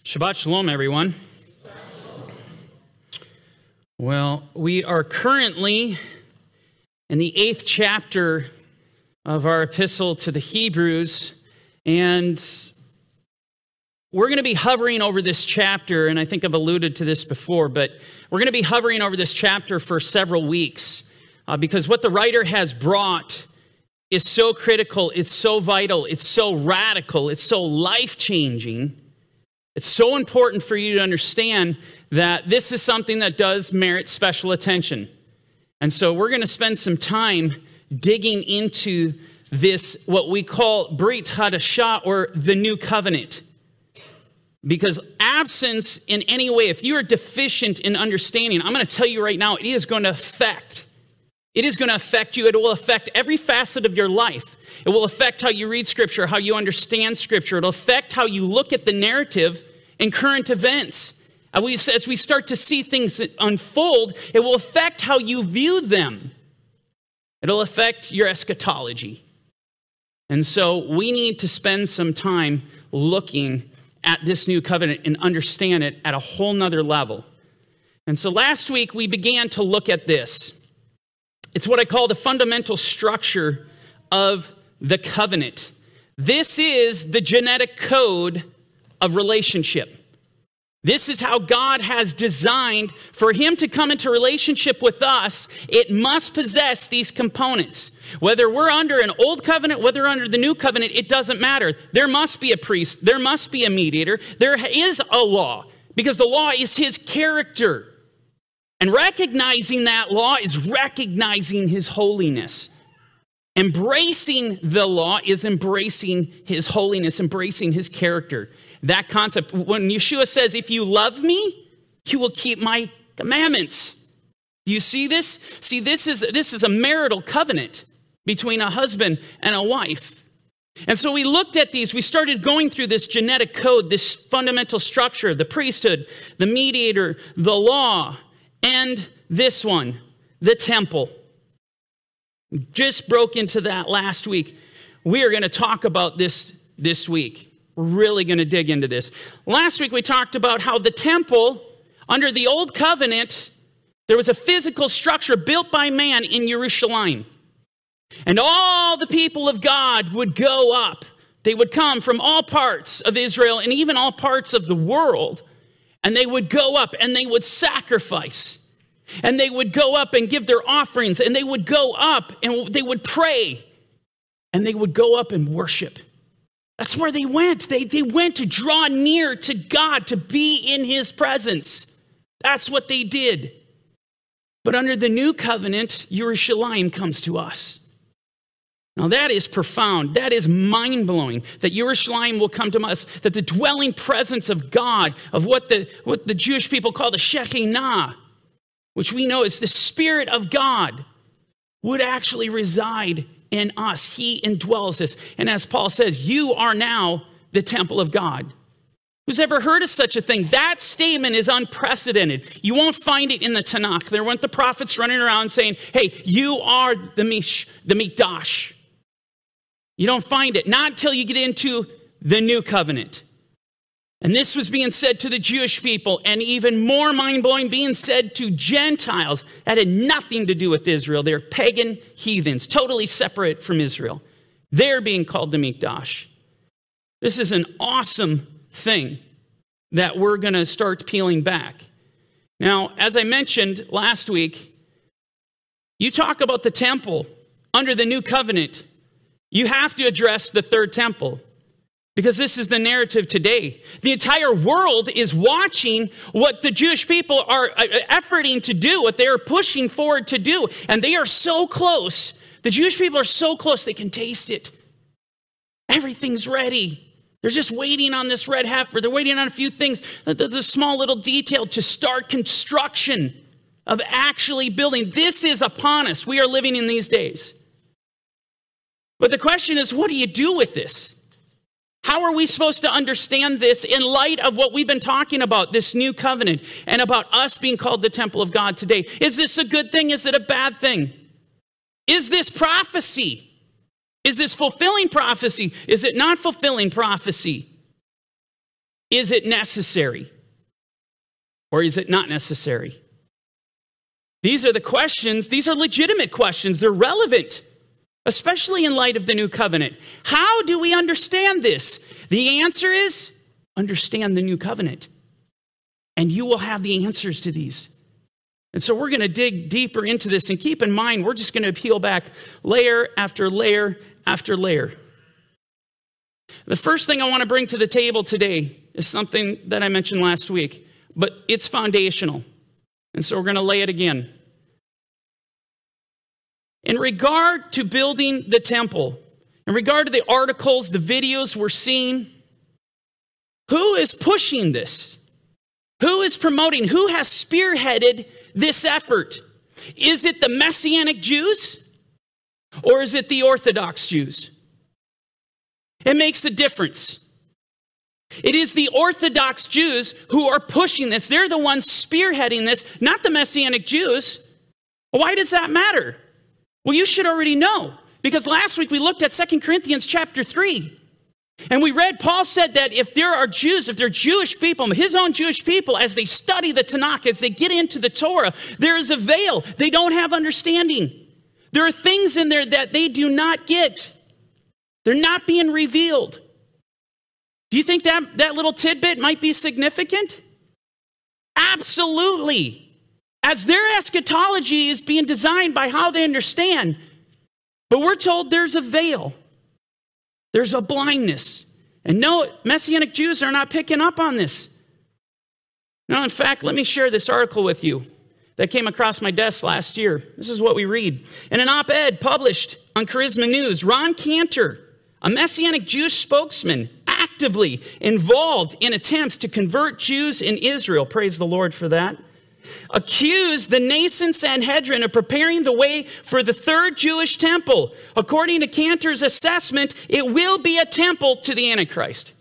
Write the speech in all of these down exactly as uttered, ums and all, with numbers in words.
Shabbat Shalom, everyone. Well, we are currently in the eighth chapter of our epistle to the Hebrews, and we're going to be hovering over this chapter, and I think I've alluded to this before, but we're going to be hovering over this chapter for several weeks uh, because what the writer has brought is so critical, it's so vital, it's so radical, it's so life-changing. It's so important for you to understand that this is something that does merit special attention. And so we're going to spend some time digging into this, what we call Brit Hadashah, or the New Covenant. Because absence in any way, if you are deficient in understanding, I'm going to tell you right now, it is going to affect. It is going to affect you. It will affect every facet of your life. It will affect how you read Scripture, how you understand Scripture. It'll affect how you look at the narrative and current events. As we start to see things unfold, it will affect how you view them. It'll affect your eschatology. And so we need to spend some time looking at this new covenant and understand it at a whole nother level. And so last week we began to look at this. It's what I call the fundamental structure of the covenant. This is the genetic code of relationship. This is how God has designed for him to come into relationship with us. It must possess these components. Whether we're under an old covenant, whether we're under the new covenant, it doesn't matter. There must be a priest. There must be a mediator. There is a law because the law is his character. And recognizing that law is recognizing his holiness. Embracing the law is embracing his holiness, embracing his character. That concept, when Yeshua says, if you love me, you will keep my commandments. Do you see this? See, this is, this is a marital covenant between a husband and a wife. And so we looked at these, we started going through this genetic code, this fundamental structure, the priesthood, the mediator, the law, and this one, the temple. Just broke into that last week. We are going to talk about this this week. We're really going to dig into this. Last week we talked about how the temple, under the old covenant, there was a physical structure built by man in Jerusalem. And all the people of God would go up. They would come from all parts of Israel and even all parts of the world. And they would go up and they would sacrifice. And they would go up and give their offerings. And they would go up and they would pray. And they would go up and worship. That's where they went. They, they went to draw near to God, to be in his presence. That's what they did. But under the new covenant, Jerusalem comes to us. Now that is profound. That is mind-blowing, that Jerusalem will come to us, that the dwelling presence of God, of what the, what the Jewish people call the Shekinah, which we know is the Spirit of God, would actually reside in us. He indwells us. And as Paul says, you are now the temple of God. Who's ever heard of such a thing? That statement is unprecedented. You won't find it in the Tanakh. There weren't the prophets running around saying, hey, you are the Mish, the Mikdash. You don't find it. Not until you get into the new covenant. And this was being said to the Jewish people, and even more mind-blowing, being said to Gentiles that had nothing to do with Israel. They're pagan heathens, totally separate from Israel. They're being called the Mikdash. This is an awesome thing that we're going to start peeling back. Now, as I mentioned last week, you talk about the temple under the new covenant. You have to address the third temple. Because this is the narrative today. The entire world is watching what the Jewish people are efforting to do, what they are pushing forward to do. And they are so close. The Jewish people are so close, they can taste it. Everything's ready. They're just waiting on this red heifer. They're waiting on a few things, the, the small little detail to start construction of actually building. This is upon us. We are living in these days. But the question is, what do you do with this? How are we supposed to understand this in light of what we've been talking about, this new covenant, and about us being called the temple of God today? Is this a good thing? Is it a bad thing? Is this prophecy? Is this fulfilling prophecy? Is it not fulfilling prophecy? is it necessary? Or is it not necessary? These are the questions. These are legitimate questions. They're relevant, especially in light of the new covenant. How do we understand this? The answer is understand the new covenant. And you will have the answers to these. And so we're going to dig deeper into this. And keep in mind, we're just going to peel back layer after layer after layer. The first thing I want to bring to the table today is something that I mentioned last week, but it's foundational. And so we're going to lay it again. In regard to building the temple, in regard to the articles, the videos we're seeing, who is pushing this? Who is promoting? Who has spearheaded this effort? Is it the Messianic Jews or is it the Orthodox Jews? It makes a difference. It is the Orthodox Jews who are pushing this. They're the ones spearheading this, not the Messianic Jews. Why does that matter? Well, you should already know, because last week we looked at Second Corinthians chapter three. And we read, Paul said that if there are Jews, if they're Jewish people, his own Jewish people, as they study the Tanakh, as they get into the Torah, there is a veil. They don't have understanding. There are things in there that they do not get. They're not being revealed. Do you think that, that little tidbit might be significant? Absolutely. As their eschatology is being designed by how they understand. But we're told there's a veil. There's a blindness. And no, Messianic Jews are not picking up on this. No, in fact, let me share this article with you that came across my desk last year. This is what we read. In an op-ed published on Charisma News, Ron Cantor, a Messianic Jewish spokesman, actively involved in attempts to convert Jews in Israel, praise the Lord for that, accused the nascent Sanhedrin of preparing the way for the third Jewish temple. According to Cantor's assessment, it will be a temple to the Antichrist.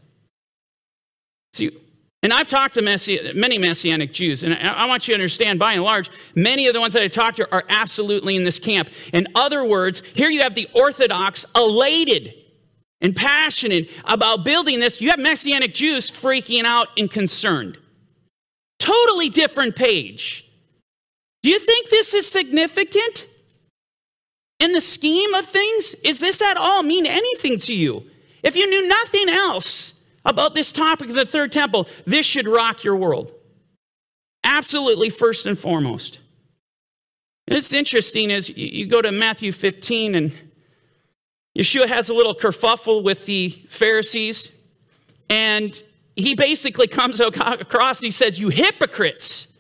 See, and I've talked to Messi- many Messianic Jews, and I want you to understand, by and large, many of the ones that I talked to are absolutely in this camp. In other words, here you have the Orthodox elated and passionate about building this. You have Messianic Jews freaking out and concerned. Totally different page. Do you think this is significant in the scheme of things? Is this at all mean anything to you? If you knew nothing else about this topic of the third temple, this should rock your world. Absolutely, first and foremost. And it's interesting as you go to Matthew fifteen, and Yeshua has a little kerfuffle with the Pharisees, and he basically comes across and he says, you hypocrites.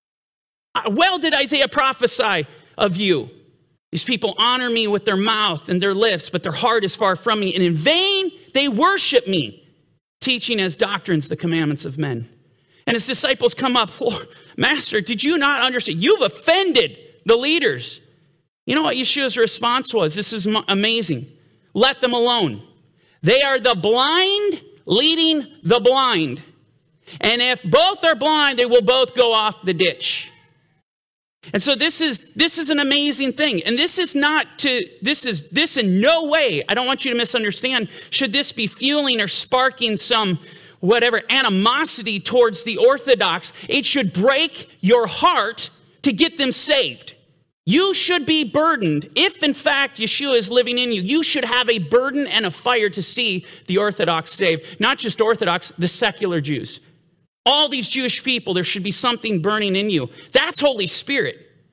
Well did Isaiah prophesy of you. These people honor me with their mouth and their lips, but their heart is far from me. And in vain they worship me, teaching as doctrines the commandments of men. And his disciples come up, Master, did you not understand? You've offended the leaders. You know what Yeshua's response was? This is amazing. Let them alone. They are the blind leading the blind. And if both are blind, they will both go off the ditch. And so this is this is an amazing thing. And this is not to, this is, this in no way, I don't want you to misunderstand, should this be fueling or sparking some whatever animosity towards the Orthodox. It should break your heart to get them saved. You should be burdened. If, in fact, Yeshua is living in you, you should have a burden and a fire to see the Orthodox saved. Not just Orthodox, the secular Jews. All these Jewish people, there should be something burning in you. That's Holy Spirit.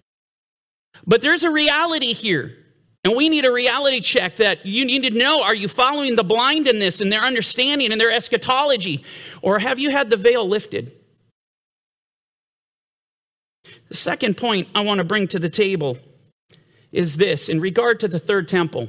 But there's a reality here. And we need a reality check that you need to know, are you following the blind in this and their understanding and their eschatology? Or have you had the veil lifted? The second point I want to bring to the table is this, in regard to the third temple.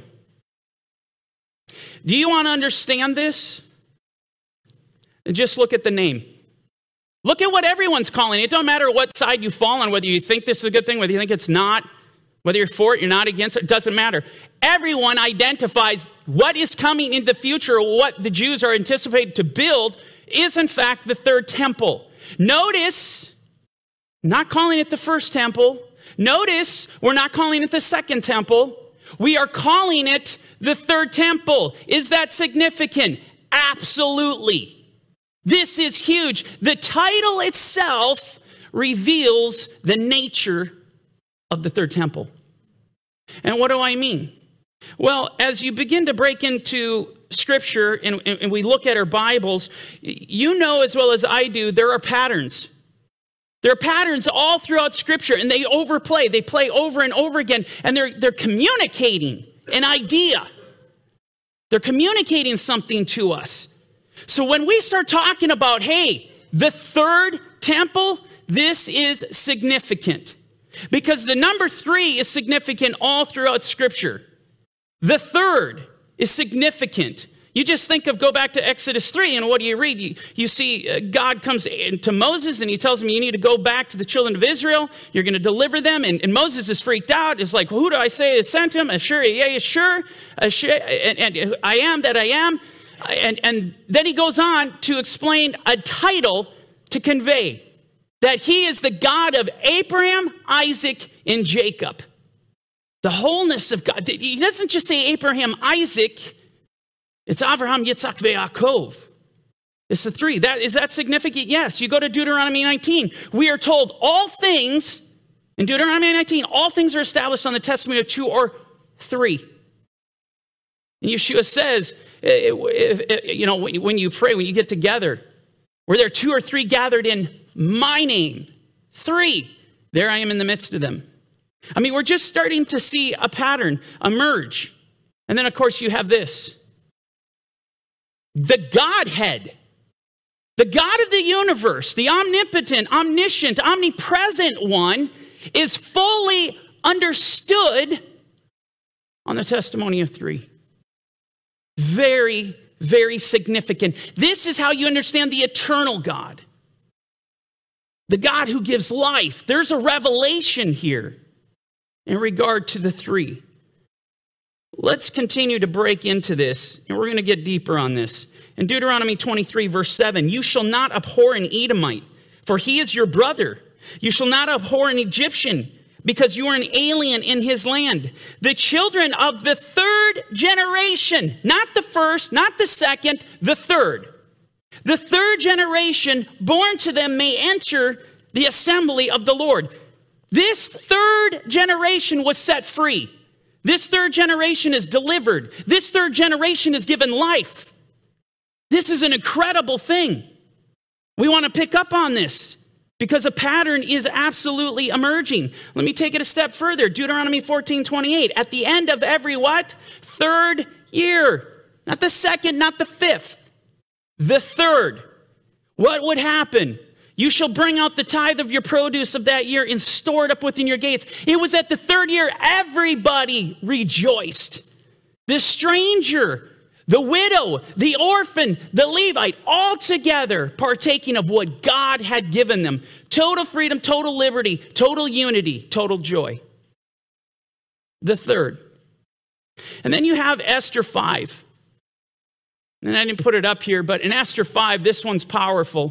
Do you want to understand this? And just look at the name. Look at what everyone's calling it. It don't matter what side you fall on, whether you think this is a good thing, whether you think it's not, whether you're for it, you're not against it, it doesn't matter. Everyone identifies what is coming in the future, what the Jews are anticipated to build, is in fact the third temple. Notice, not calling it the first temple. Notice, we're not calling it the second temple. We are calling it the third temple. Is that significant? Absolutely. This is huge. The title itself reveals the nature of the third temple. And what do I mean? Well, as you begin to break into Scripture and, and we look at our Bibles, you know as well as I do, there are patterns. There are patterns all throughout Scripture, and they overplay. They play over and over again, and they're, they're communicating an idea. They're communicating something to us. So when we start talking about, hey, the third temple, this is significant. Because the number three is significant all throughout Scripture. The third is significant. You just think of, go back to Exodus three, and what do you read? You, you see uh, God comes to Moses, and he tells him, you need to go back to the children of Israel. You're going to deliver them. And, and Moses is freaked out. It's like, well, who do I say has sent him? Sure, yeah, sure. Sure. And, and I am that I am. And, and then he goes on to explain a title to convey that he is the God of Abraham, Isaac, and Jacob. The wholeness of God. He doesn't just say Abraham, Isaac. It's Avraham, Yitzhak, Yaakov. It's the three. That, is that significant? Yes. You go to Deuteronomy nineteen. We are told all things, in Deuteronomy nineteen, all things are established on the testimony of two or three. And Yeshua says, you know, when you pray, when you get together, where there are two or three gathered in my name, three, there I am in the midst of them. I mean, we're just starting to see a pattern emerge. And then, of course, you have this. The Godhead, the God of the universe, the omnipotent, omniscient, omnipresent one, is fully understood on the testimony of three. Very, very significant. This is how you understand the eternal God. The God who gives life. There's a revelation here in regard to the three. Let's continue to break into this, and we're going to get deeper on this. In Deuteronomy twenty-three, verse seven, you shall not abhor an Edomite, for he is your brother. You shall not abhor an Egyptian, because you are an alien in his land. The children of the third generation, not the first, not the second, the third. The third generation born to them may enter the assembly of the Lord. This third generation was set free. This third generation is delivered. This third generation is given life. This is an incredible thing. We want to pick up on this because a pattern is absolutely emerging. Let me take it a step further. Deuteronomy fourteen twenty-eight. At the end of every what? Third year. Not the second, not the fifth. The third. What would happen? You shall bring out the tithe of your produce of that year and store it up within your gates. It was at the third year everybody rejoiced. The stranger, the widow, the orphan, the Levite, all together partaking of what God had given them. Total freedom, total liberty, total unity, total joy. The third. And then you have Esther five. And I didn't put it up here, but in Esther five, this one's powerful.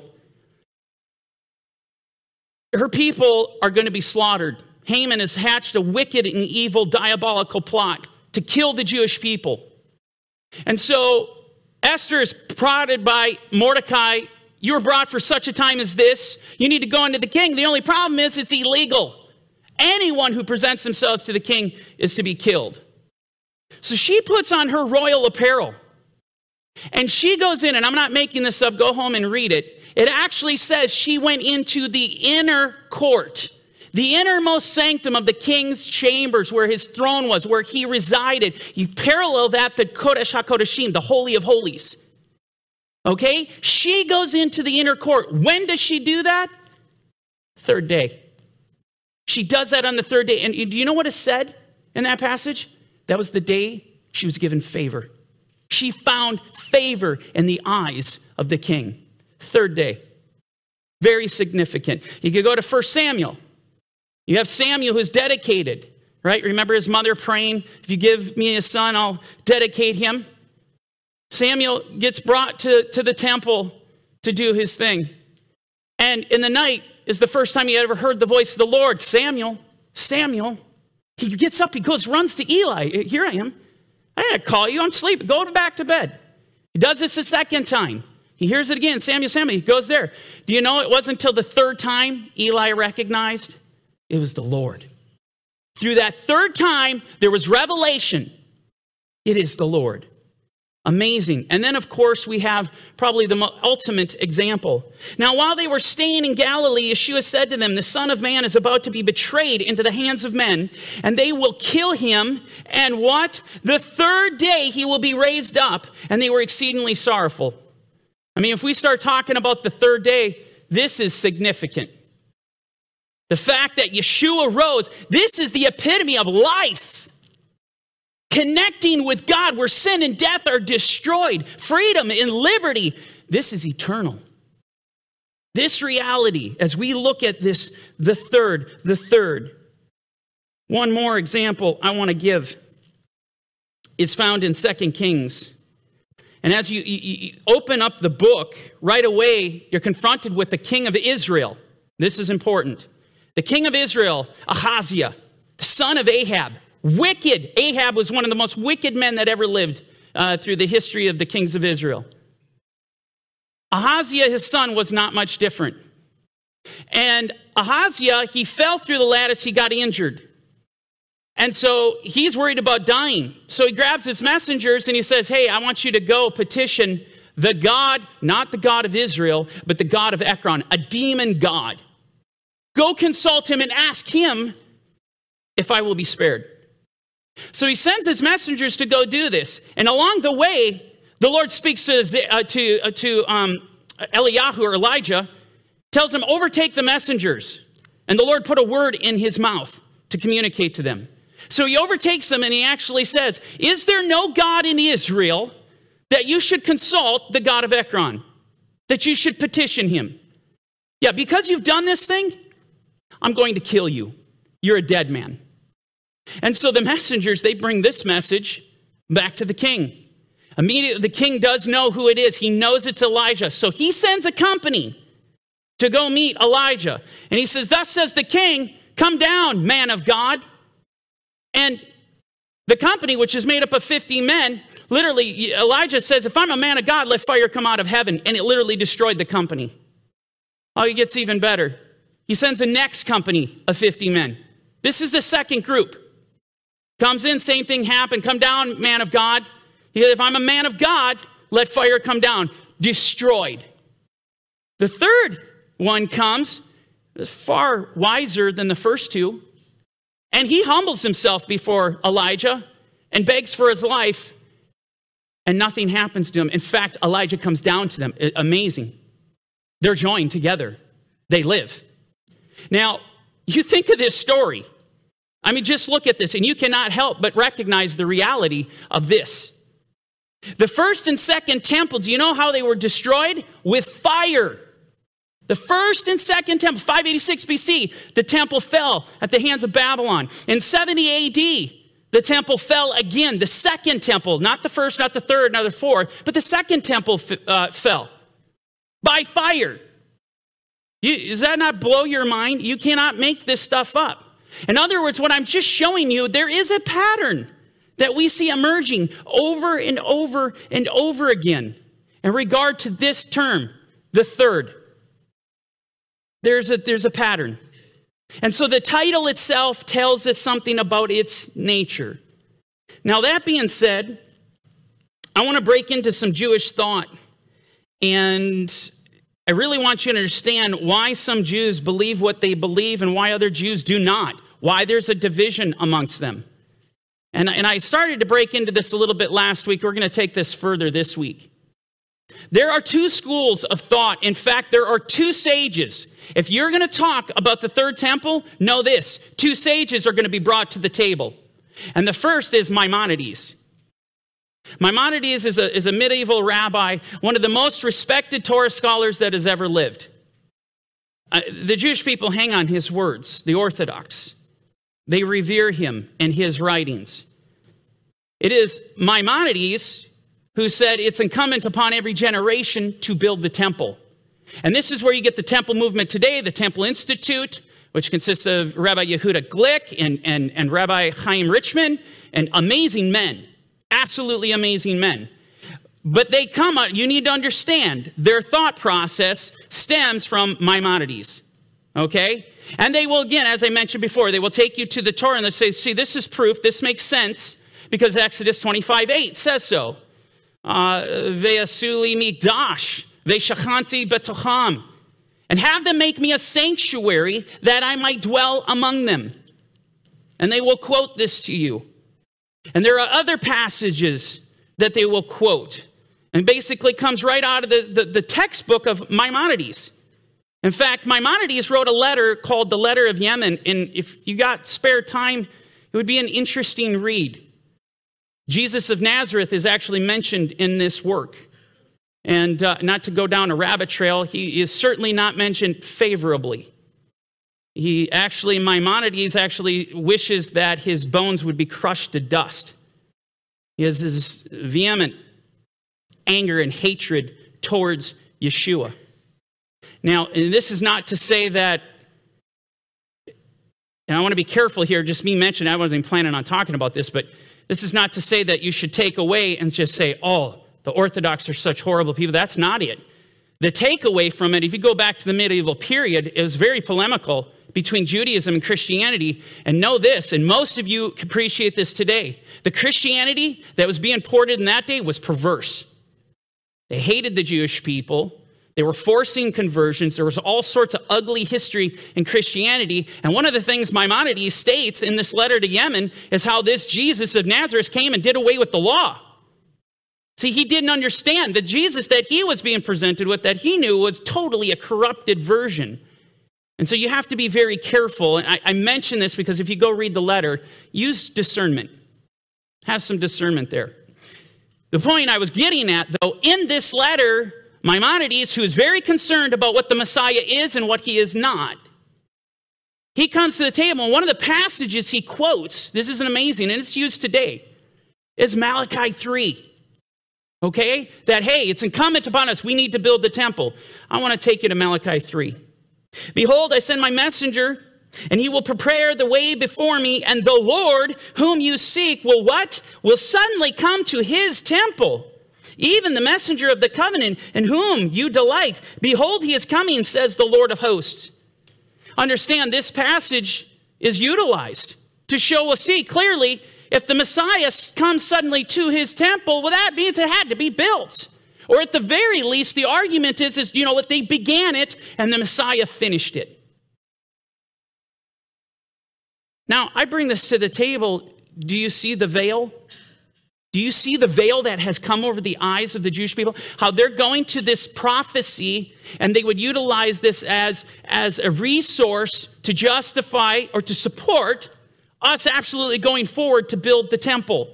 Her people are going to be slaughtered. Haman has hatched a wicked and evil diabolical plot to kill the Jewish people. And so Esther is prodded by Mordecai. You were brought for such a time as this. You need to go into the king. The only problem is it's illegal. Anyone who presents themselves to the king is to be killed. So she puts on her royal apparel. And she goes in, and I'm not making this up. Go home and read it. It actually says she went into the inner court, the innermost sanctum of the king's chambers where his throne was, where he resided. You parallel that to Kodesh HaKodeshim, the Holy of Holies. Okay? She goes into the inner court. When does she do that? Third day. She does that on the third day. And do you know what is said in that passage? That was the day she was given favor. She found favor in the eyes of the king. Third day. Very significant. You could go to First Samuel. You have Samuel who's dedicated, right? Remember his mother praying, if you give me a son, I'll dedicate him. Samuel gets brought to, to the temple to do his thing. And in the night is the first time he ever heard the voice of the Lord. Samuel, Samuel. He gets up, he goes, runs to Eli. Here I am. I didn't call you, I'm sleeping. Go back to bed. He does this a second time. He hears it again, Samuel, Samuel. He goes there. Do you know it wasn't until the third time Eli recognized it was the Lord? Through that third time, there was revelation. It is the Lord. Amazing. And then, of course, we have probably the ultimate example. Now, while they were staying in Galilee, Yeshua said to them, the Son of Man is about to be betrayed into the hands of men, and they will kill him. And what? The third day he will be raised up. And they were exceedingly sorrowful. I mean, if we start talking about the third day, this is significant. The fact that Yeshua rose, this is the epitome of life. Connecting with God where sin and death are destroyed. Freedom and liberty. This is eternal. This reality, as we look at this, the third, the third. One more example I want to give is found in Second Kings. And as you, you, you open up the book, right away, you're confronted with the king of Israel. This is important. The king of Israel, Ahaziah, the son of Ahab, wicked. Ahab was one of the most wicked men that ever lived uh, through the history of the kings of Israel. Ahaziah, his son, was not much different. And Ahaziah, he fell through the lattice, he got injured. And so he's worried about dying. So he grabs his messengers and he says, hey, I want you to go petition the God, not the God of Israel, but the God of Ekron, a demon god. Go consult him and ask him if I will be spared. So he sent his messengers to go do this. And along the way, the Lord speaks to, uh, to, uh, to um, Eliyahu or Elijah, tells him, overtake the messengers. And the Lord put a word in his mouth to communicate to them. So he overtakes them and he actually says, is there no God in Israel that you should consult the God of Ekron? That you should petition him? Yeah, because you've done this thing, I'm going to kill you. You're a dead man. And so the messengers, they bring this message back to the king. Immediately, the king does know who it is. He knows it's Elijah. So he sends a company to go meet Elijah. And he says, thus says the king, come down, man of God. And the company, which is made up of fifty men, literally, Elijah says, if I'm a man of God, let fire come out of heaven. And it literally destroyed the company. Oh, it gets even better. He sends the next company of fifty men. This is the second group. Comes in, same thing happened. Come down, man of God. He said, if I'm a man of God, let fire come down. Destroyed. The third one comes, far wiser than the first two. And he humbles himself before Elijah and begs for his life. And nothing happens to him. In fact, Elijah comes down to them. Amazing. They're joined together. They live. Now, you think of this story. I mean, just look at this, and you cannot help but recognize the reality of this. The first and second temple, do you know how they were destroyed? With fire. The first and second temple, five eighty-six B C, the temple fell at the hands of Babylon. In seventy A D, the temple fell again. The second temple, not the first, not the third, not the fourth, but the second temple uh, fell by fire. You, does that not blow your mind? You cannot make this stuff up. In other words, what I'm just showing you, there is a pattern that we see emerging over and over and over again in regard to this term, the third. There's a, there's a pattern. And so the title itself tells us something about its nature. Now, that being said, I want to break into some Jewish thought. And I really want you to understand why some Jews believe what they believe and why other Jews do not. Why there's a division amongst them. And, and I started to break into this a little bit last week. We're going to take this further this week. There are two schools of thought. In fact, there are two sages. If you're going to talk about the third temple, know this. Two sages are going to be brought to the table. And the first is Maimonides. Maimonides is a, is a medieval rabbi, one of the most respected Torah scholars that has ever lived. Uh, the Jewish people hang on his words, the Orthodox. They revere him and his writings. It is Maimonides who said it's incumbent upon every generation to build the temple. And this is where you get the temple movement today, the Temple Institute, which consists of Rabbi Yehuda Glick and, and, and Rabbi Chaim Richman, and amazing men, absolutely amazing men. But they come out, you need to understand, their thought process stems from Maimonides, okay? And they will, again, as I mentioned before, they will take you to the Torah and they say, see, this is proof, this makes sense, because Exodus twenty-five eight says so. Ve'asuli mikdash, ve'shachanti betocham, and have them make me a sanctuary that I might dwell among them. And they will quote this to you. And there are other passages that they will quote, and basically comes right out of the, the, the textbook of Maimonides. In fact, Maimonides wrote a letter called the Letter of Yemen, and if you got spare time, it would be an interesting read. Jesus of Nazareth is actually mentioned in this work. And uh, not to go down a rabbit trail, he is certainly not mentioned favorably. He actually, Maimonides actually wishes that his bones would be crushed to dust. He has this vehement anger and hatred towards Yeshua. Now, and this is not to say that, and I want to be careful here, just me mentioning, I wasn't even planning on talking about this, but this is not to say that you should take away and just say, oh, the Orthodox are such horrible people. That's not it. The takeaway from it, if you go back to the medieval period, it was very polemical between Judaism and Christianity. And know this, and most of you appreciate this today, the Christianity that was being ported in that day was perverse. They hated the Jewish people. They were forcing conversions. There was all sorts of ugly history in Christianity. And one of the things Maimonides states in this letter to Yemen is how this Jesus of Nazareth came and did away with the law. See, he didn't understand the Jesus that he was being presented with, that he knew was totally a corrupted version. And so you have to be very careful. And I, I mention this because if you go read the letter, use discernment. Have some discernment there. The point I was getting at, though, in this letter, Maimonides, who is very concerned about what the Messiah is and what he is not, he comes to the table, and one of the passages he quotes, this is amazing, and it's used today, is Malachi three. Okay? That, hey, it's incumbent upon us, we need to build the temple. I want to take you to Malachi three. Behold, I send my messenger, and he will prepare the way before me, and the Lord whom you seek will what? Will suddenly come to his temple. Even the messenger of the covenant in whom you delight. Behold, he is coming, says the Lord of hosts. Understand, this passage is utilized to show us, see, clearly, if the Messiah comes suddenly to his temple, well, that means it had to be built. Or at the very least, the argument is, is you know, that they began it and the Messiah finished it. Now, I bring this to the table. Do you see the veil? Do you see the veil that has come over the eyes of the Jewish people? How they're going to this prophecy and they would utilize this as, as a resource to justify or to support us absolutely going forward to build the temple.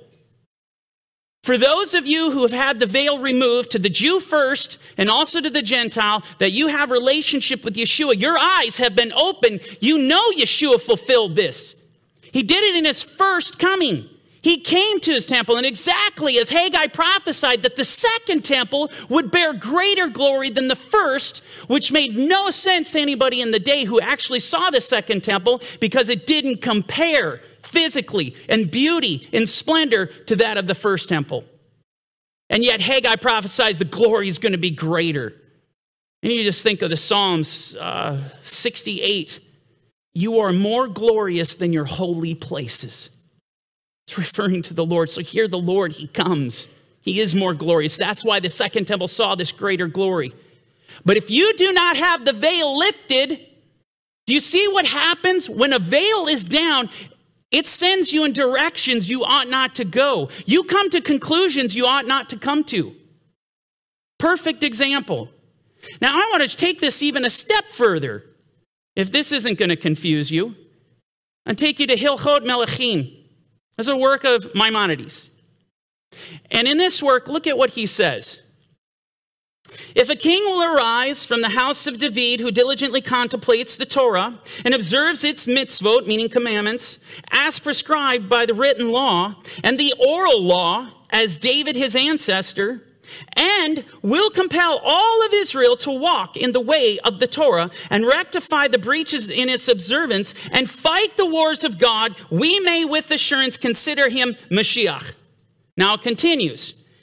For those of you who have had the veil removed, to the Jew first and also to the Gentile, that you have relationship with Yeshua, your eyes have been opened. You know Yeshua fulfilled this. He did it in his first coming. He came to his temple, and exactly as Haggai prophesied that the second temple would bear greater glory than the first, which made no sense to anybody in the day who actually saw the second temple because it didn't compare physically and beauty and splendor to that of the first temple. And yet Haggai prophesies the glory is going to be greater. And you just think of the Psalms uh, sixty-eight. You are more glorious than your holy places. It's referring to the Lord. So here the Lord, he comes. He is more glorious. That's why the second temple saw this greater glory. But if you do not have the veil lifted, do you see what happens when a veil is down? It sends you in directions you ought not to go. You come to conclusions you ought not to come to. Perfect example. Now I want to take this even a step further. If this isn't going to confuse you, and take you to Hilchot Melachim. It's a work of Maimonides. And in this work, look at what he says. If a king will arise from the house of David who diligently contemplates the Torah and observes its mitzvot, meaning commandments, as prescribed by the written law and the oral law as David his ancestor, and will compel all of Israel to walk in the way of the Torah and rectify the breaches in its observance and fight the wars of God, we may with assurance consider him Mashiach. Now it continues.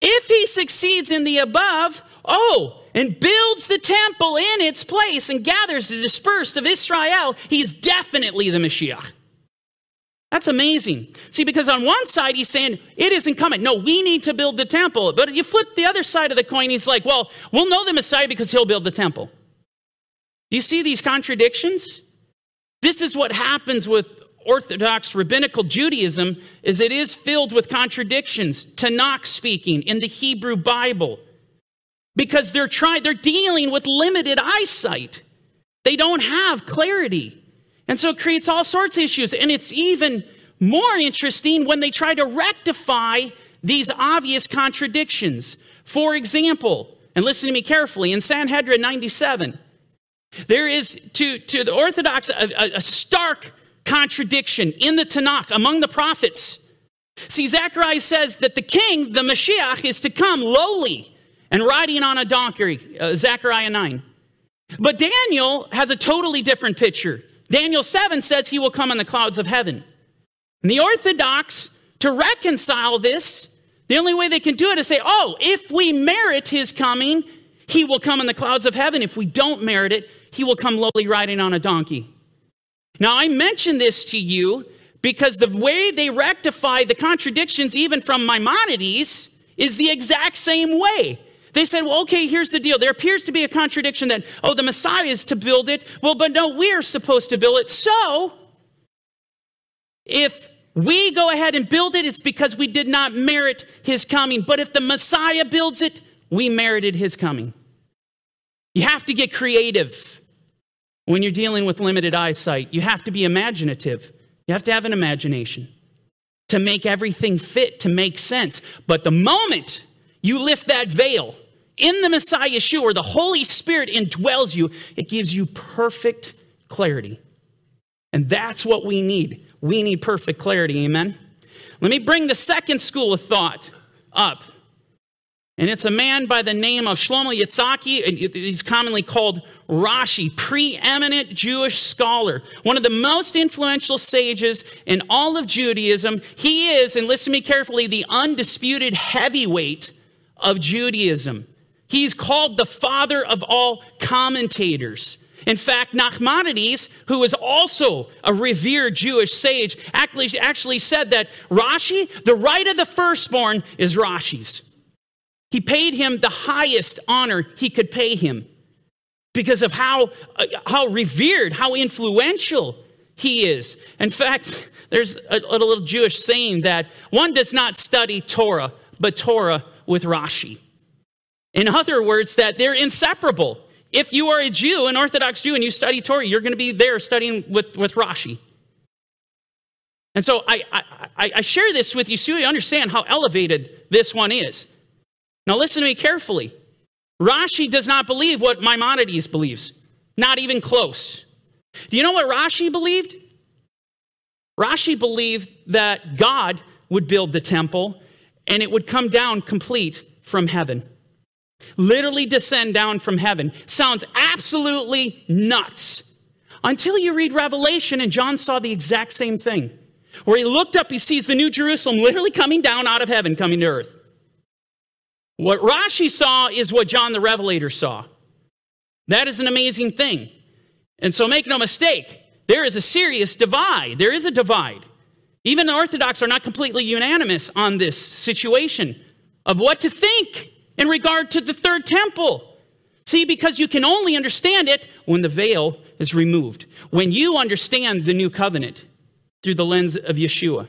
If he succeeds in the above, oh, and builds the temple in its place and gathers the dispersed of Israel, he's definitely the Mashiach. That's amazing. See, because on one side, he's saying, it isn't coming. No, we need to build the temple. But you flip the other side of the coin, he's like, well, we'll know the Messiah because he'll build the temple. Do you see these contradictions? This is what happens with Orthodox rabbinical Judaism, is it is filled with contradictions, Tanakh speaking in the Hebrew Bible. Because they're trying, they're dealing with limited eyesight. They don't have clarity. And so it creates all sorts of issues. And it's even more interesting when they try to rectify these obvious contradictions. For example, and listen to me carefully, in Sanhedrin ninety-seven, there is, to, to the Orthodox, a, a stark contradiction in the Tanakh among the prophets. See, Zechariah says that the king, the Mashiach, is to come lowly and riding on a donkey, uh, Zechariah nine. But Daniel has a totally different picture. Daniel seven says he will come in the clouds of heaven. And the Orthodox, to reconcile this, the only way they can do it is say, oh, if we merit his coming, he will come in the clouds of heaven. If we don't merit it, he will come lowly riding on a donkey. Now, I mention this to you because the way they rectify the contradictions, even from Maimonides, is the exact same way. They said, well, okay, here's the deal. There appears to be a contradiction that, oh, the Messiah is to build it. Well, but no, we're supposed to build it. So, if we go ahead and build it, it's because we did not merit his coming. But if the Messiah builds it, we merited his coming. You have to get creative when you're dealing with limited eyesight. You have to be imaginative. You have to have an imagination to make everything fit, to make sense. But the moment you lift that veil in the Messiah Yeshua, where the Holy Spirit indwells you, it gives you perfect clarity. And that's what we need. We need perfect clarity, amen? Let me bring the second school of thought up. And it's a man by the name of Shlomo Yitzhaki. He's commonly called Rashi, preeminent Jewish scholar, one of the most influential sages in all of Judaism. He is, and listen to me carefully, the undisputed heavyweight of Judaism. He's called the father of all commentators. In fact, Nachmanides, who is also a revered Jewish sage, actually, actually said that Rashi, the right of the firstborn, is Rashi's. He paid him the highest honor he could pay him because of how, uh, how revered, how influential he is. In fact, there's a, a little Jewish saying that one does not study Torah, but Torah with Rashi. In other words, that they're inseparable. If you are a Jew, an Orthodox Jew, and you study Torah, you're going to be there studying with, with Rashi. And so I, I, I share this with you so you understand how elevated this one is. Now listen to me carefully. Rashi does not believe what Maimonides believes. Not even close. Do you know what Rashi believed? Rashi believed that God would build the temple and it would come down complete from heaven. Literally descend down from heaven. Sounds absolutely nuts. Until you read Revelation, and John saw the exact same thing. Where he looked up, he sees the New Jerusalem literally coming down out of heaven, coming to earth. What Rashi saw is what John the Revelator saw. That is an amazing thing. And so make no mistake, there is a serious divide. There is a divide. Even the Orthodox are not completely unanimous on this situation of what to think in regard to the third temple. See, because you can only understand it when the veil is removed. When you understand the new covenant through the lens of Yeshua.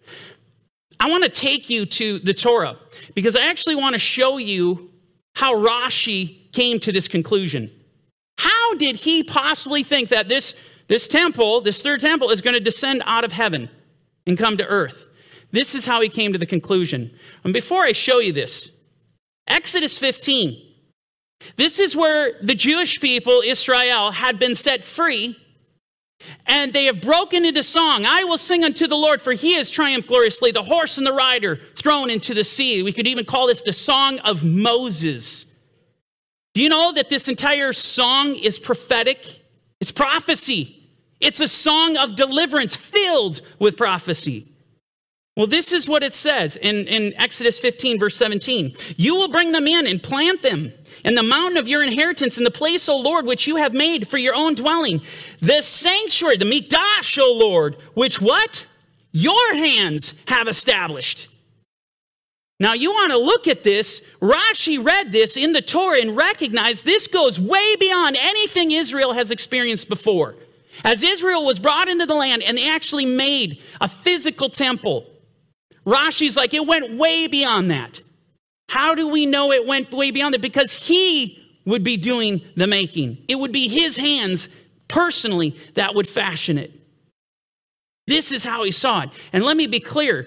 I want to take you to the Torah because I actually want to show you how Rashi came to this conclusion. How did he possibly think that this, this temple, this third temple, is going to descend out of heaven and come to earth? This is how he came to the conclusion. And before I show you this, Exodus fifteen. This is where the Jewish people, Israel, had been set free. And they have broken into song. I will sing unto the Lord, for he has triumphed gloriously. The horse and the rider thrown into the sea. We could even call this the song of Moses. Do you know that this entire song is prophetic? It's prophecy. It's a song of deliverance filled with prophecy. Well, this is what it says in, in Exodus fifteen, verse seventeen. You will bring them in and plant them in the mountain of your inheritance, in the place, O Lord, which you have made for your own dwelling. The sanctuary, the Mikdash, O Lord, which what? Your hands have established. Now, you want to look at this. Rashi read this in the Torah and recognized this goes way beyond anything Israel has experienced before. As Israel was brought into the land and they actually made a physical temple, Rashi's like, it went way beyond that. How do we know it went way beyond that? Because he would be doing the making. It would be his hands personally that would fashion it. This is how he saw it. And let me be clear.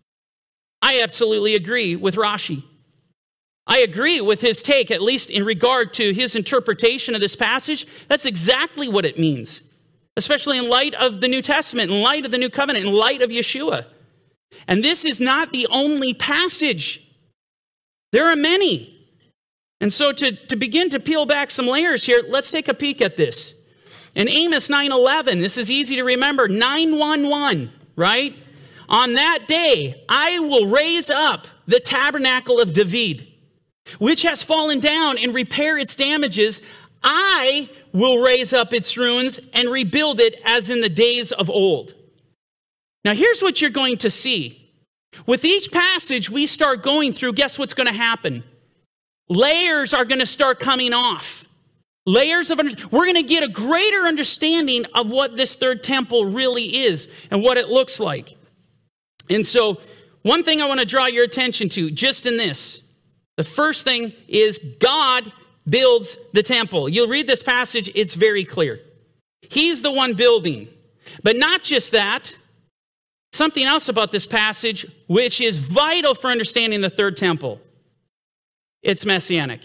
I absolutely agree with Rashi. I agree with his take, at least in regard to his interpretation of this passage. That's exactly what it means, especially in light of the New Testament, in light of the New Covenant, in light of Yeshua. And this is not the only passage. There are many. And so to, to begin to peel back some layers here, let's take a peek at this. In Amos nine eleven, this is easy to remember, nine one one, right? On that day, I will raise up the tabernacle of David, which has fallen down, and repair its damages. I will raise up its ruins and rebuild it as in the days of old. Now, here's what you're going to see. With each passage we start going through, guess what's going to happen? Layers are going to start coming off. Layers of, we're going to get a greater understanding of what this third temple really is and what it looks like. And so, one thing I want to draw your attention to, just in this, the first thing is God builds the temple. You'll read this passage, it's very clear. He's the one building. But not just that, something else about this passage, which is vital for understanding the third temple. It's messianic.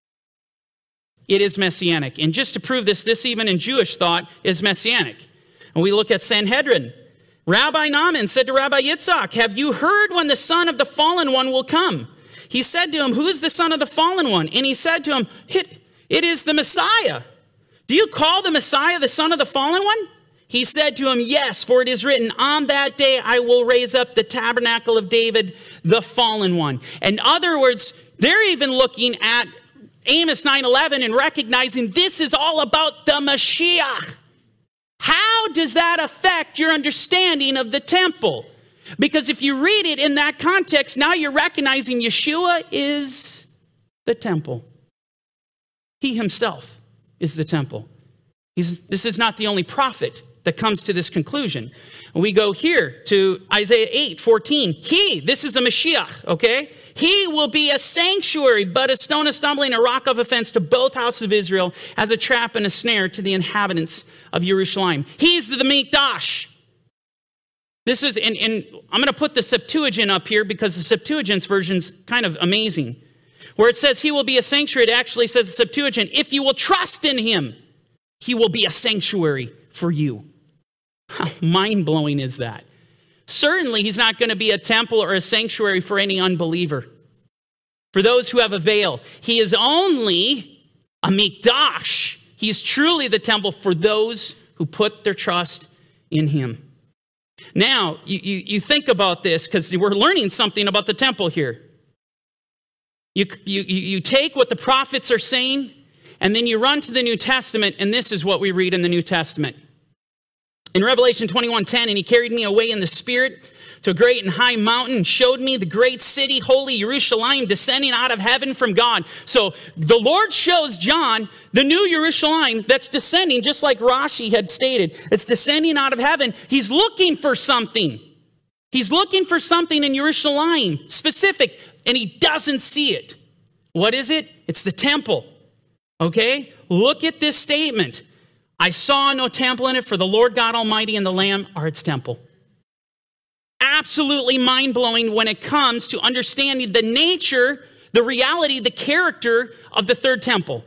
It is messianic. And just to prove this, this even in Jewish thought is messianic. And we look at Sanhedrin. Rabbi Naaman said to Rabbi Yitzhak, have you heard when the son of the fallen one will come? He said to him, who's the son of the fallen one? And he said to him, it, it is the Messiah. Do you call the Messiah the son of the fallen one? He said to him, yes, for it is written, on that day I will raise up the tabernacle of David, the fallen one. In other words, they're even looking at Amos nine eleven and recognizing this is all about the Mashiach. How does that affect your understanding of the temple? Because if you read it in that context, now you're recognizing Yeshua is the temple. He himself is the temple. He's, this is not the only prophet that comes to this conclusion. We go here to Isaiah eight fourteen. He, this is the Mashiach, okay? He will be a sanctuary, but a stone of stumbling, a rock of offense to both houses of Israel, as a trap and a snare to the inhabitants of Jerusalem. He's the, the Mikdash. This is, and, and I'm going to put the Septuagint up here because the Septuagint's version's kind of amazing. Where it says he will be a sanctuary, it actually says the Septuagint, if you will trust in him, he will be a sanctuary for you. How mind-blowing is that? Certainly, he's not going to be a temple or a sanctuary for any unbeliever. For those who have a veil, he is only a mikdash. He is truly the temple for those who put their trust in him. Now, you, you, you think about this because we're learning something about the temple here. You, you, you take what the prophets are saying, and then you run to the New Testament, and this is what we read in the New Testament. In Revelation twenty-one ten, and he carried me away in the spirit to a great and high mountain, and showed me the great city, holy Jerusalem, descending out of heaven from God. So the Lord shows John the new Jerusalem that's descending, just like Rashi had stated. It's descending out of heaven. He's looking for something. He's looking for something in Jerusalem, specific, and he doesn't see it. What is it? It's the temple. Okay? Look at this statement. I saw no temple in it, for the Lord God Almighty and the Lamb are its temple. Absolutely mind-blowing when it comes to understanding the nature, the reality, the character of the third temple.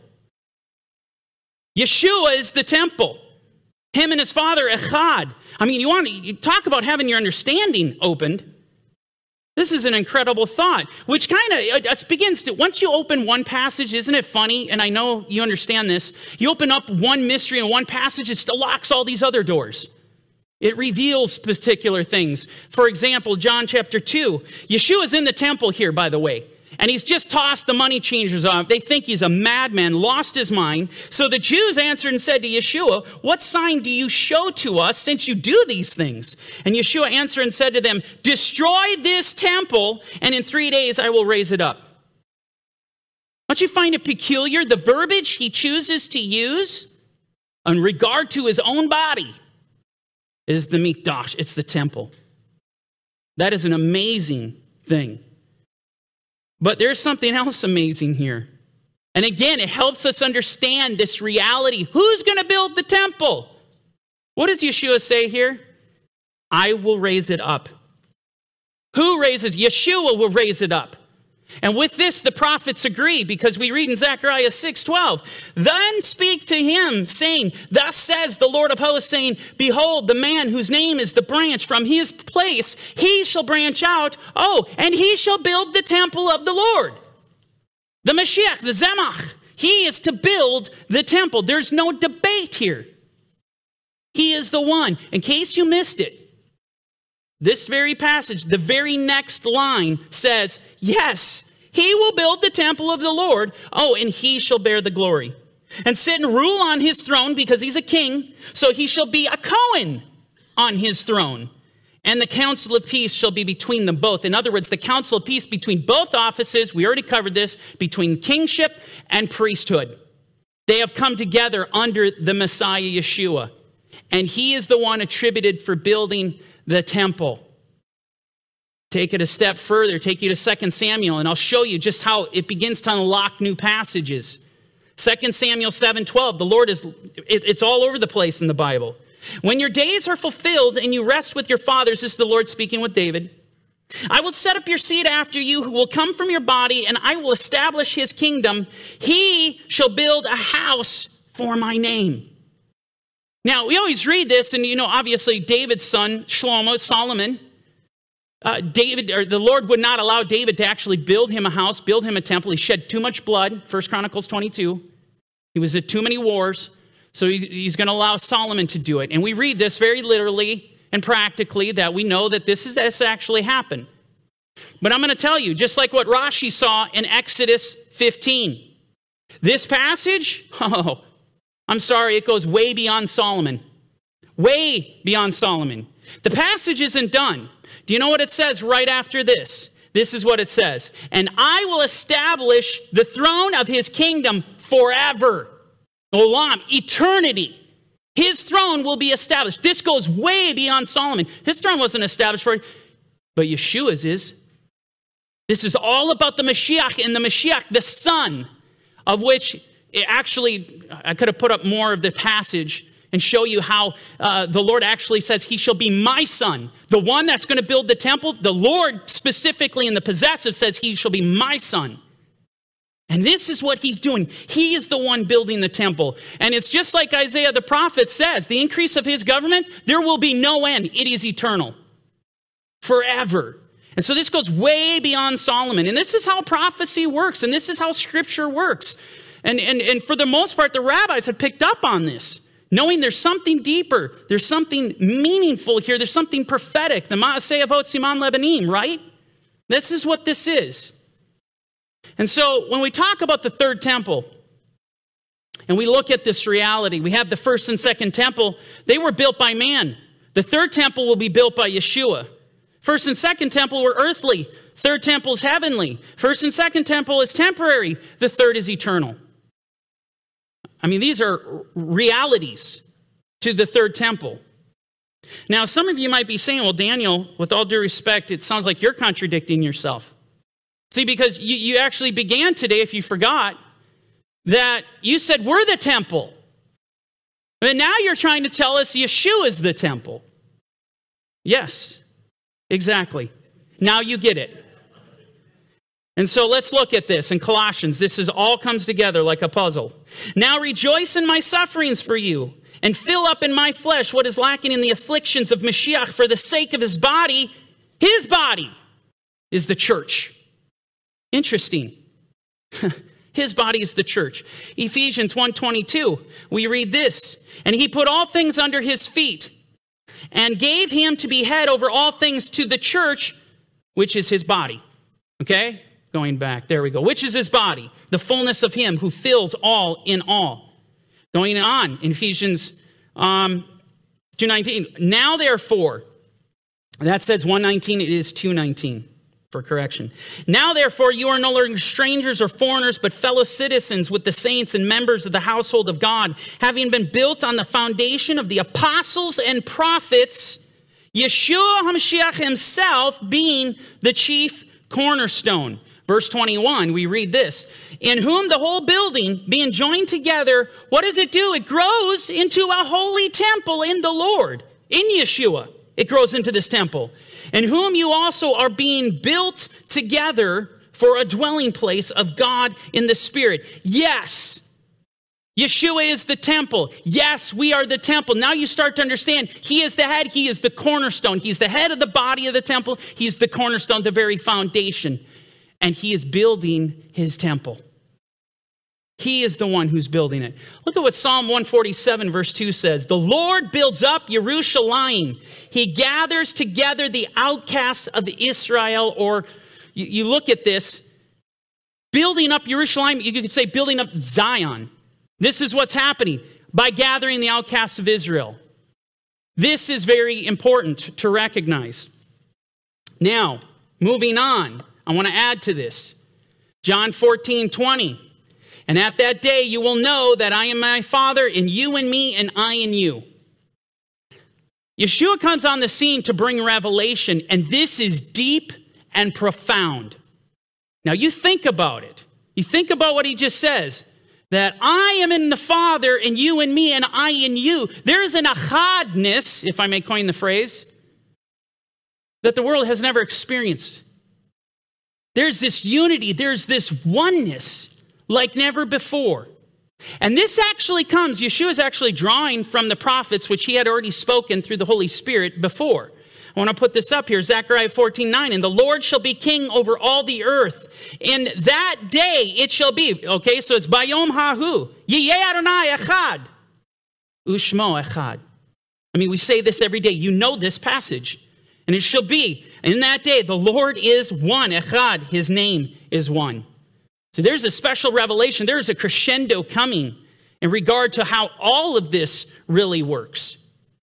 Yeshua is the temple. Him and his father, Echad. I mean, you want to you talk about having your understanding opened. This is an incredible thought, which kind of it begins to, once you open one passage, isn't it funny? And I know you understand this. You open up one mystery in one passage, it still locks all these other doors. It reveals particular things. For example, John chapter two. Yeshua's in the temple here, by the way. And he's just tossed the money changers off. They think he's a madman, lost his mind. So the Jews answered and said to Yeshua, what sign do you show to us since you do these things? And Yeshua answered and said to them, destroy this temple, and in three days I will raise it up. Don't you find it peculiar, the verbiage he chooses to use in regard to his own body is the mikdash, it's the temple. That is an amazing thing. But there's something else amazing here. And again, it helps us understand this reality. Who's going to build the temple? What does Yeshua say here? I will raise it up. Who raises? Yeshua will raise it up. And with this, the prophets agree, because we read in Zechariah six twelve, then speak to him, saying, thus says the Lord of hosts, saying, behold, the man whose name is the branch, from his place he shall branch out, oh, and he shall build the temple of the Lord. The Mashiach, the Zemach, he is to build the temple. There's no debate here. He is the one. In case you missed it, this very passage, the very next line says, yes, he will build the temple of the Lord. Oh, and he shall bear the glory and sit and rule on his throne, because he's a king. So he shall be a Cohen on his throne. And the council of peace shall be between them both. In other words, the council of peace between both offices, we already covered this, between kingship and priesthood. They have come together under the Messiah Yeshua. And he is the one attributed for building the temple. Take it a step further, take you to Second Samuel, and I'll show you just how it begins to unlock new passages. Second Samuel seven twelve, the Lord is, it, it's all over the place in the Bible. When your days are fulfilled and you rest with your fathers, this is the Lord speaking with David, I will set up your seed after you, who will come from your body, and I will establish his kingdom. He shall build a house for my name. Now, we always read this, and you know, obviously David's son, Shlomo, Solomon, uh, David, or the Lord would not allow David to actually build him a house, build him a temple. He shed too much blood, First Chronicles twenty-two. He was at too many wars, so he, he's going to allow Solomon to do it. And we read this very literally and practically, that we know that this is this actually happened. But I'm going to tell you, just like what Rashi saw in Exodus fifteen, this passage, oh, I'm sorry, it goes way beyond Solomon. Way beyond Solomon. The passage isn't done. Do you know what it says right after this? This is what it says. And I will establish the throne of his kingdom forever. Olam, eternity. His throne will be established. This goes way beyond Solomon. His throne wasn't established for it, but Yeshua's is. This is all about the Mashiach, and the Mashiach, the Son, of which it actually, I could have put up more of the passage and show you how uh, the Lord actually says he shall be my son. The one that's going to build the temple, the Lord specifically in the possessive says he shall be my son. And this is what he's doing. He is the one building the temple. And it's just like Isaiah the prophet says, the increase of his government, there will be no end. It is eternal. Forever. And so this goes way beyond Solomon. And this is how prophecy works. And this is how scripture works. And, and, and for the most part, the rabbis have picked up on this, knowing there's something deeper. There's something meaningful here. There's something prophetic. The Maaseh Avot Siman Lebanim, right? This is what this is. And so when we talk about the third temple, and we look at this reality, we have the first and second temple. They were built by man. The third temple will be built by Yeshua. First and second temple were earthly. Third temple is heavenly. First and second temple is temporary. The third is eternal. I mean, these are realities to the third temple. Now, some of you might be saying, well, Daniel, with all due respect, it sounds like you're contradicting yourself. See, because you, you actually began today, if you forgot, that you said we're the temple. And now you're trying to tell us Yeshua is the temple. Yes, exactly. Now you get it. And so let's look at this in Colossians. This is all comes together like a puzzle. Now rejoice in my sufferings for you, and fill up in my flesh what is lacking in the afflictions of Mashiach for the sake of his body. His body is the church. Interesting. His body is the church. Ephesians one twenty-two, we read this. And he put all things under his feet and gave him to be head over all things to the church, which is his body. Okay? Going back. There we go. Which is his body, the fullness of him who fills all in all. Going on in Ephesians um, two nineteen. Now therefore, that says one nineteen, it is two nineteen. For correction. Now, therefore, you are no longer strangers or foreigners, but fellow citizens with the saints and members of the household of God, having been built on the foundation of the apostles and prophets, Yeshua HaMashiach himself being the chief cornerstone. Verse twenty-one, we read this. In whom the whole building, being joined together, what does it do? It grows into a holy temple in the Lord. In Yeshua, it grows into this temple. In whom you also are being built together for a dwelling place of God in the Spirit. Yes, Yeshua is the temple. Yes, we are the temple. Now you start to understand he is the head. He is the cornerstone. He's the head of the body of the temple. He's the cornerstone, the very foundation. And he is building his temple. He is the one who's building it. Look at what Psalm one forty-seven verse two says. The Lord builds up Jerusalem. He gathers together the outcasts of Israel. Or you, you look at this, building up Jerusalem, you could say building up Zion. This is what's happening by gathering the outcasts of Israel. This is very important to recognize. Now, moving on, I want to add to this. John fourteen twenty. And at that day you will know that I am my Father, and you in me, and I in you. Yeshua comes on the scene to bring revelation, and this is deep and profound. Now you think about it. You think about what he just says, that I am in the Father, and you in me, and I in you. There is an achadness, if I may coin the phrase, that the world has never experienced. There's this unity, there's this oneness like never before. And this actually comes, Yeshua is actually drawing from the prophets, which he had already spoken through the Holy Spirit before. I want to put this up here, Zechariah fourteen nine. And the Lord shall be king over all the earth. In that day it shall be. Okay, so it's Bayom Hahu. Yiyeh Adonai Echad. Ushmo Echad. I mean, we say this every day. You know this passage. And it shall be, in that day, the Lord is one. Echad, his name is one. So there's a special revelation. There's a crescendo coming in regard to how all of this really works.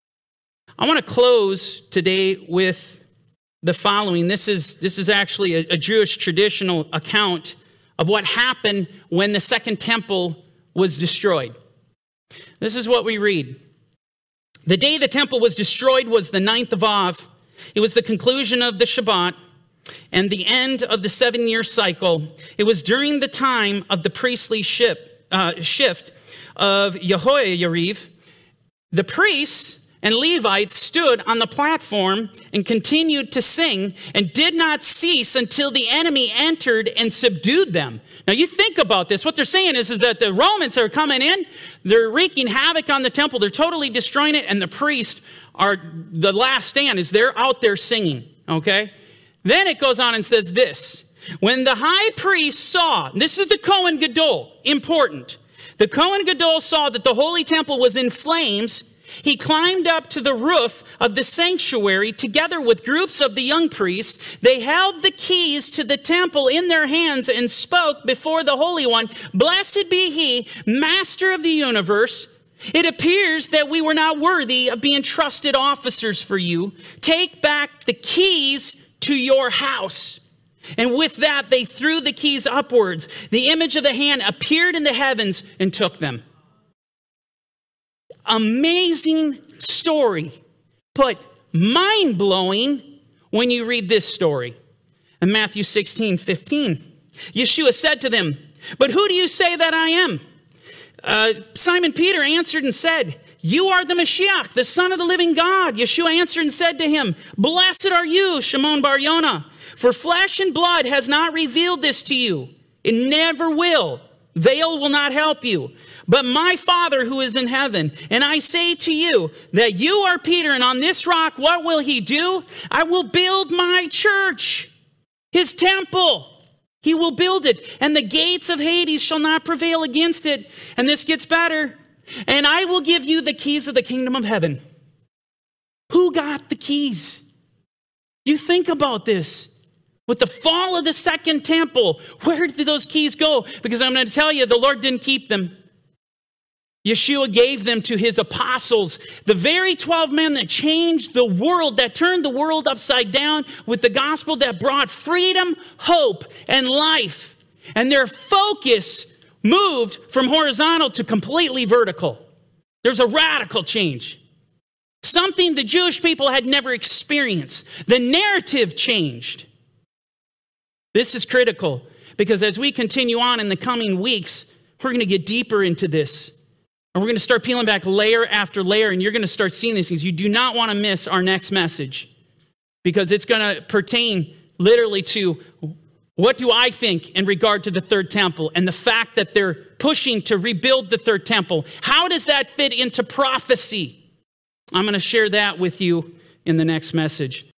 I want to close today with the following. This is, this is actually a, a Jewish traditional account of what happened when the second temple was destroyed. This is what we read. The day the temple was destroyed was the ninth of Av. It was the conclusion of the Shabbat and the end of the seven-year cycle. It was during the time of the priestly ship, uh, shift of Yehoiarib. The priests and Levites stood on the platform and continued to sing and did not cease until the enemy entered and subdued them. Now you think about this. What they're saying is, is that the Romans are coming in. They're wreaking havoc on the temple. They're totally destroying it. And the priests are, the last stand is they're out there singing. Okay? Then it goes on and says this. When the high priest saw, this is the Kohen Gadol, important. The Kohen Gadol saw that the holy temple was in flames. He climbed up to the roof of the sanctuary together with groups of the young priests. They held the keys to the temple in their hands and spoke before the Holy One, "Blessed be he, master of the universe. It appears that we were not worthy of being trusted officers for you. Take back the keys to your house." And with that, they threw the keys upwards. The image of the hand appeared in the heavens and took them. Amazing story, but mind-blowing when you read this story. In Matthew sixteen fifteen, Yeshua said to them, "But who do you say that I am?" Uh, Simon Peter answered and said, "You are the Mashiach, the Son of the living God." Yeshua answered and said to him, "Blessed are you, Shimon Bar Yonah, for flesh and blood has not revealed this to you. It never will. Veil will not help you. But my Father who is in heaven, and I say to you that you are Peter, and on this rock, what will he do? I will build my church, his temple. He will build it, and the gates of Hades shall not prevail against it." And this gets better. "And I will give you the keys of the kingdom of heaven." Who got the keys? You think about this. With the fall of the second temple, where did those keys go? Because I'm going to tell you, the Lord didn't keep them. Yeshua gave them to his apostles, the very twelve men that changed the world, that turned the world upside down with the gospel that brought freedom, hope, and life. And their focus moved from horizontal to completely vertical. There's a radical change. Something the Jewish people had never experienced. The narrative changed. This is critical because as we continue on in the coming weeks, we're going to get deeper into this. And we're going to start peeling back layer after layer, and you're going to start seeing these things. You do not want to miss our next message because it's going to pertain literally to what do I think in regard to the third temple and the fact that they're pushing to rebuild the third temple. How does that fit into prophecy? I'm going to share that with you in the next message.